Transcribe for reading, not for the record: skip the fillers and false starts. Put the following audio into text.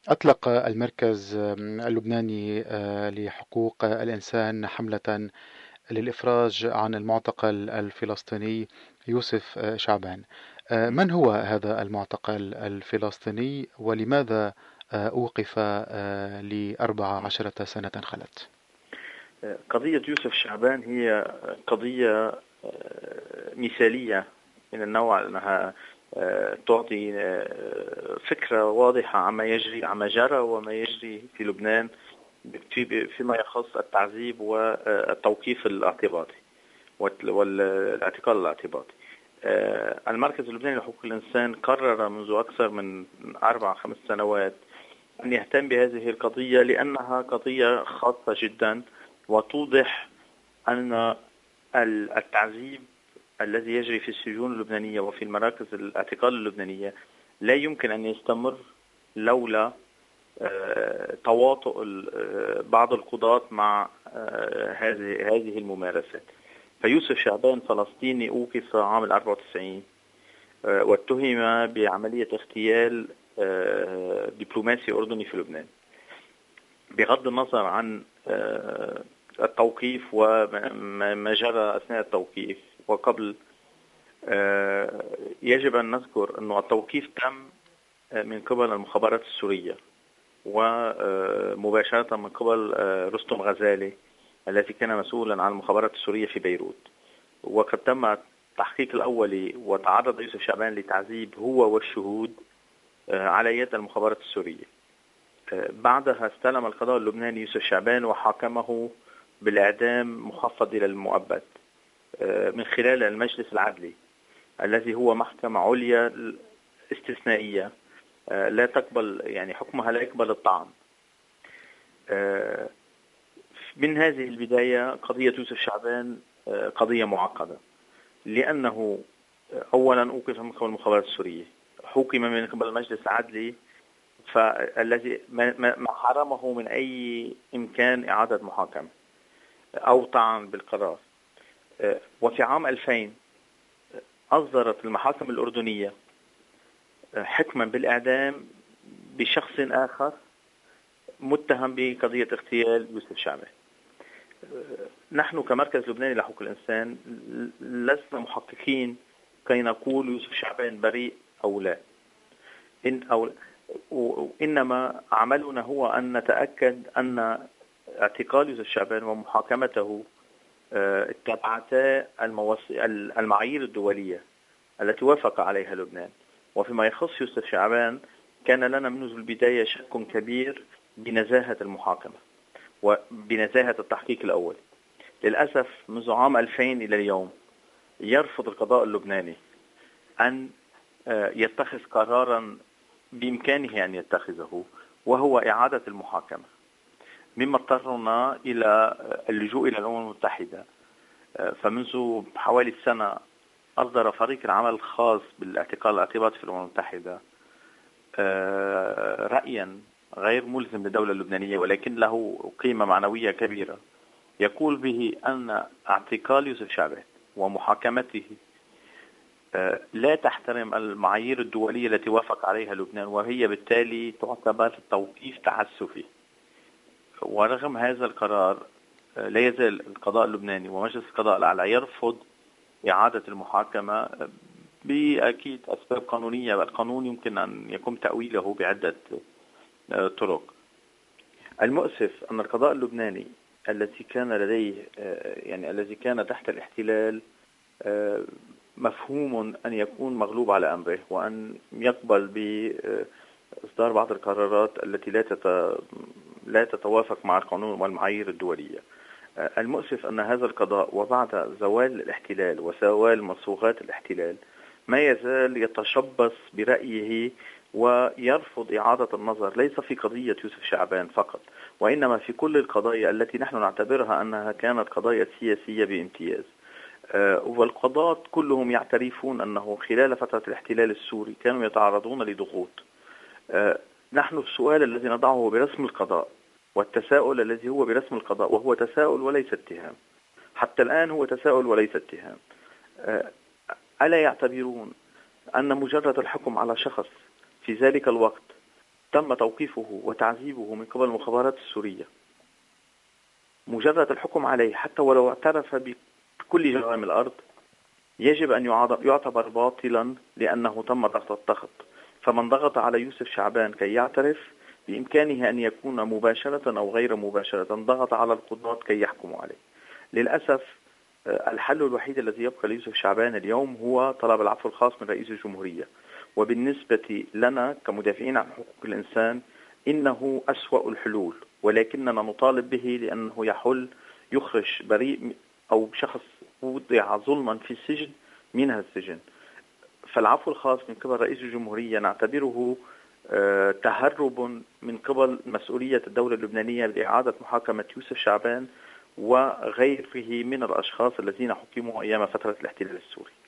أطلق المركز اللبناني لحقوق الإنسان حملة للإفراج عن المعتقل الفلسطيني يوسف شعبان. من هو هذا المعتقل الفلسطيني ولماذا أوقف ل14 سنة خلت؟ قضية يوسف شعبان هي قضية مثالية من النوع أنها تعطي فكرة واضحة عما جرى وما يجري في لبنان فيما يخص التعذيب والتوقيف الاعتباطي والاعتقال الاعتباطي. المركز اللبناني لحقوق الإنسان قرر منذ أكثر من 4-5 سنوات أن يهتم بهذه القضية لأنها قضية خاصة جدا، وتوضح أن التعذيب الذي يجري في السجون اللبنانية وفي المراكز الاعتقال اللبنانية لا يمكن أن يستمر لولا تواطؤ بعض القضاة مع هذه الممارسات. فيوسف شعبان فلسطيني أوقف عام 94 واتهم بعملية اغتيال دبلوماسي أردني في لبنان. بغض النظر عن التوقيف وما جرى أثناء التوقيف وقبل، يجب أن نذكر أن التوقيف تم من قبل المخابرات السورية ومباشرة من قبل رستم غزالي الذي كان مسؤولا عن المخابرات السورية في بيروت. وقد تم التحقيق الأولي وتعرض يوسف شعبان لتعذيب هو والشهود على يد المخابرات السورية. بعدها استلم القضاء اللبناني يوسف شعبان وحاكمه بالإعدام مخفض إلى المؤبد من خلال المجلس العدلي الذي هو محكمة عليا استثنائية لا تقبل، يعني حكمها لا يقبل الطعن. من هذه البداية قضية يوسف شعبان قضية معقدة، لأنه أولا أوقف من قبل المخابرات السورية، حكم من قبل المجلس العدلي فالذي ما حرمه من أي إمكان إعادة محاكمة أو طعن بالقرار. وفي عام 2000 أصدرت المحاكم الأردنية حكما بالإعدام بشخص آخر متهم بقضية اغتيال يوسف شعبان. نحن كمركز لبناني لحقوق الإنسان لسنا محققين كي نقول يوسف شعبان بريء أو لا، إنما عملنا هو أن نتأكد أن اعتقال يوسف شعبان ومحاكمته اتبعتا المعايير الدولية التي وافق عليها لبنان. وفيما يخص يوسف شعبان كان لنا منذ البداية شك كبير بنزاهة المحاكمة وبنزاهة التحقيق الأول. للأسف منذ عام 2000 إلى اليوم يرفض القضاء اللبناني أن يتخذ قرارا بإمكانه أن يتخذه، وهو إعادة المحاكمة، مما اضطرنا إلى اللجوء إلى الأمم المتحدة. فمنذ حوالي سنة أصدر فريق العمل الخاص بالاعتقال الاعتباطي في الأمم المتحدة رأيا غير ملزم للدولة اللبنانية ولكن له قيمة معنوية كبيرة، يقول به أن اعتقال يوسف شعبان ومحاكمته لا تحترم المعايير الدولية التي وافق عليها لبنان، وهي بالتالي تعتبر توقيف تعسفي. ورغم هذا القرار لا يزال القضاء اللبناني ومجلس القضاء الأعلى يرفض إعادة المحاكمة بأكيد أسباب قانونية. القانون يمكن أن يكون تأويله بعدة طرق. المؤسف أن القضاء اللبناني الذي كان لديه الذي كان تحت الاحتلال مفهوم أن يكون مغلوب على أمره وأن يقبل بإصدار بعض القرارات التي لا تتوافق مع القانون والمعايير الدولية. المؤسف أن هذا القضاء وبعد زوال الاحتلال وزوال مصوغات الاحتلال ما يزال يتشبث برأيه ويرفض إعادة النظر ليس في قضية يوسف شعبان فقط، وإنما في كل القضايا التي نحن نعتبرها أنها كانت قضايا سياسية بامتياز. والقضاة كلهم يعترفون أنه خلال فترة الاحتلال السوري كانوا يتعرضون لضغوط. نحن السؤال الذي نضعه برسم القضاء والتساؤل الذي هو برسم القضاء، وهو تساؤل وليس اتهام، حتى الآن هو تساؤل وليس اتهام. ألا يعتبرون أن مجرد الحكم على شخص في ذلك الوقت تم توقيفه وتعذيبه من قبل المخابرات السورية، مجرد الحكم عليه حتى ولو اعترف بكل جرائم الأرض يجب أن يعتبر باطلا لأنه تم ضغط الضغط. فمن ضغط على يوسف شعبان كي يعترف بإمكانه أن يكون مباشرة أو غير مباشرة ضغط على القضاة كي يحكموا عليه. للأسف الحل الوحيد الذي يبقى ليوسف شعبان اليوم هو طلب العفو الخاص من رئيس الجمهورية، وبالنسبة لنا كمدافعين عن حقوق الإنسان إنه أسوأ الحلول، ولكننا نطالب به لأنه يخرج بريء أو شخص وضع ظلما في السجن من السجن. فالعفو الخاص من قبل رئيس الجمهورية نعتبره تهرب من قبل مسؤولية الدولة اللبنانية بإعادة محاكمة يوسف شعبان وغيره من الأشخاص الذين حكموا أيام فترة الاحتلال السوري.